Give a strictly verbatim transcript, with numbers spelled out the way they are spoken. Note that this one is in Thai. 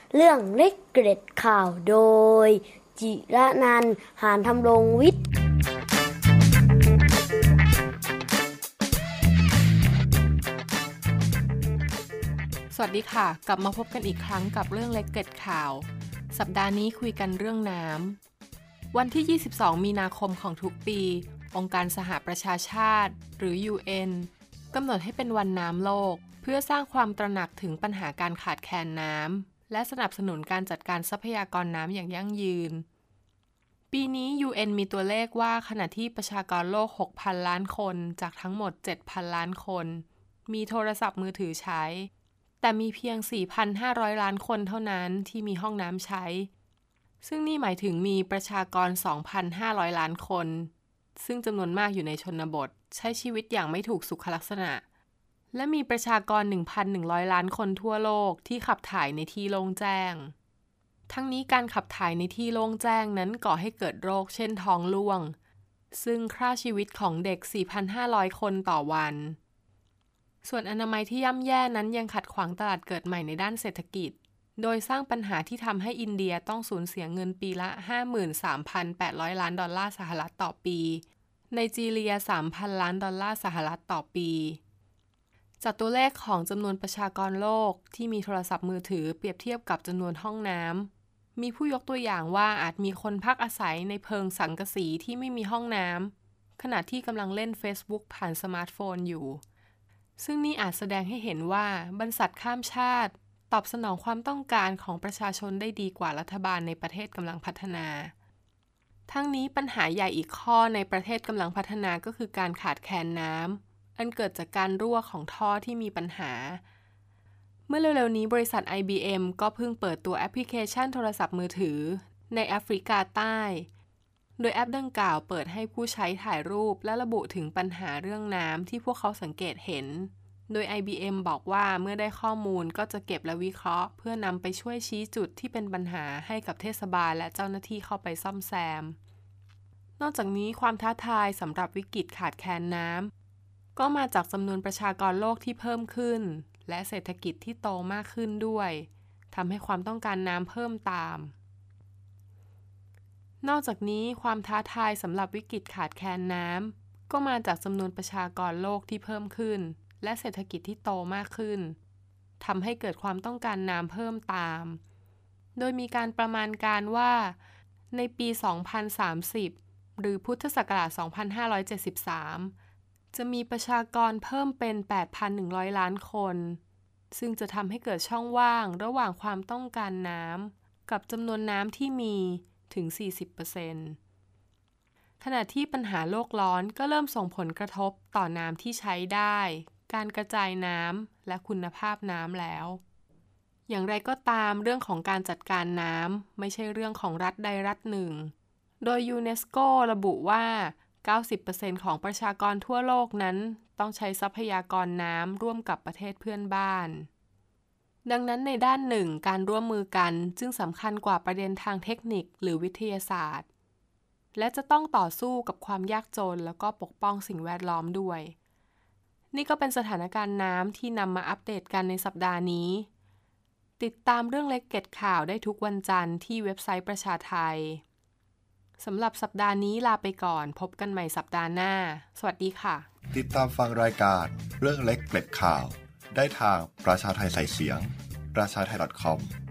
เรื่องเล็กเกร็ดข่าวโดยจิระนันท์ หานธำรงวิทย์สวัสดีค่ะกลับมาพบกันอีกครั้งกับเรื่องเล็กเกร็ดข่าวสัปดาห์นี้คุยกันเรื่องน้ำวันที่ยี่สิบสองมีนาคมของทุกปีองค์การสหประชาชาติหรือ ยู เอ็น กำหนดให้เป็นวันน้ำโลกเพื่อสร้างความตระหนักถึงปัญหาการขาดแคลนน้ำและสนับสนุนการจัดการทรัพยากรน้ำอย่างยั่งยืนปีนี้ ยู เอ็น มีตัวเลขว่าขณะที่ประชากรโลก หกพัน ล้านคนจากทั้งหมด เจ็ดพัน ล้านคนมีโทรศัพท์มือถือใช้แต่มีเพียง สี่พันห้าร้อย ล้านคนเท่านั้นที่มีห้องน้ำใช้ซึ่งนี่หมายถึงมีประชากร สองพันห้าร้อย ล้านคนซึ่งจำนวนมากอยู่ในชนบทใช้ชีวิตอย่างไม่ถูกสุขลักษณะและมีประชากร หนึ่งพันหนึ่งร้อย ล้านคนทั่วโลกที่ขับถ่ายในที่โล่งแจ้งทั้งนี้การขับถ่ายในที่โล่งแจ้งนั้นก่อให้เกิดโรคเช่นท้องร่วงซึ่งฆ่าชีวิตของเด็ก สี่พันห้าร้อย คนต่อวันส่วนอนามัยที่ย่ำแย่นั้นยังขัดขวางตลาดเกิดใหม่ในด้านเศรษฐกิจโดยสร้างปัญหาที่ทำให้อินเดียต้องสูญเสียเงินปีละ ห้าหมื่นสามพันแปดร้อย ล้านดอลลาร์สหรัฐต่อปีไนจีเรีย สามพัน ล้านดอลลาร์สหรัฐต่อปีจากตัวเลขของจำนวนประชากรโลกที่มีโทรศัพท์มือถือเปรียบเทียบกับจำนวนห้องน้ำมีผู้ยกตัวอย่างว่าอาจมีคนพักอาศัยในเพิงสังกะสีที่ไม่มีห้องน้ำขณะที่กำลังเล่น Facebook ผ่านสมาร์ทโฟนอยู่ซึ่งนี่อาจแสดงให้เห็นว่าบรรษัทข้ามชาติตอบสนองความต้องการของประชาชนได้ดีกว่ารัฐบาลในประเทศกำลังพัฒนาทั้งนี้ปัญหาใหญ่อีกข้อในประเทศกำลังพัฒนาก็คือการขาดแคลนน้ำอันเกิดจากการรั่วของท่อที่มีปัญหาเมื่อเร็วๆนี้บริษัท ไอ บี เอ็ม ก็เพิ่งเปิดตัวแอปพลิเคชันโทรศัพท์มือถือในแอฟริกาใต้โดยแอปดังกล่าวเปิดให้ผู้ใช้ถ่ายรูปและระบุถึงปัญหาเรื่องน้ำที่พวกเขาสังเกตเห็นโดย ไอ บี เอ็ม บอกว่าเมื่อได้ข้อมูลก็จะเก็บและวิเคราะห์เพื่อนำไปช่วยชี้จุดที่เป็นปัญหาให้กับเทศบาลและเจ้าหน้าที่เข้าไปซ่อมแซมนอกจากนี้ความท้าทายสำหรับวิกฤตขาดแคลนน้ำก็มาจากจำนวนประชากรโลกที่เพิ่มขึ้นและเศรษฐกิจที่โตมากขึ้นด้วยทำให้ความต้องการน้ำเพิ่มตามนอกจากนี้ความท้าทายสำหรับวิกฤตขาดแคลนน้ำก็มาจากจำนวนประชากรโลกที่เพิ่มขึ้นและเศรษฐกิจที่โตมากขึ้นทำให้เกิดความต้องการน้ำเพิ่มตามโดยมีการประมาณการว่าในปี สองพันสามสิบ หรือพุทธศักราช สองพันห้าร้อยเจ็ดสิบสาม จะมีประชากรเพิ่มเป็น แปดพันหนึ่งร้อย ล้านคนซึ่งจะทำให้เกิดช่องว่างระหว่างความต้องการน้ำกับจำนวนน้ำที่มีถึง สี่สิบเปอร์เซ็นต์ ขณะที่ปัญหาโลกร้อนก็เริ่มส่งผลกระทบต่อน้ำที่ใช้ได้การกระจายน้ำและคุณภาพน้ำแล้วอย่างไรก็ตามเรื่องของการจัดการน้ำไม่ใช่เรื่องของรัฐใดรัฐหนึ่งโดยยูเนสโกระบุว่า เก้าสิบเปอร์เซ็นต์ ของประชากรทั่วโลกนั้นต้องใช้ทรัพยากรน้ำร่วมกับประเทศเพื่อนบ้านดังนั้นในด้านหนึ่งการร่วมมือกันจึงสำคัญกว่าประเด็นทางเทคนิคหรือวิทยาศาสตร์และจะต้องต่อสู้กับความยากจนแล้วก็ปกป้องสิ่งแวดล้อมด้วยนี่ก็เป็นสถานการณ์น้ำที่นำมาอัปเดตกันในสัปดาห์นี้ติดตามเรื่องเล็กเกร็ดข่าวได้ทุกวันจันทร์ที่เว็บไซต์ประชาไทยสำหรับสัปดาห์นี้ลาไปก่อนพบกันใหม่สัปดาห์หน้าสวัสดีค่ะติดตามฟังรายการเรื่องเล็กเกร็ดข่าวได้ทางประชาไทยใส่เสียงประชาไทย .com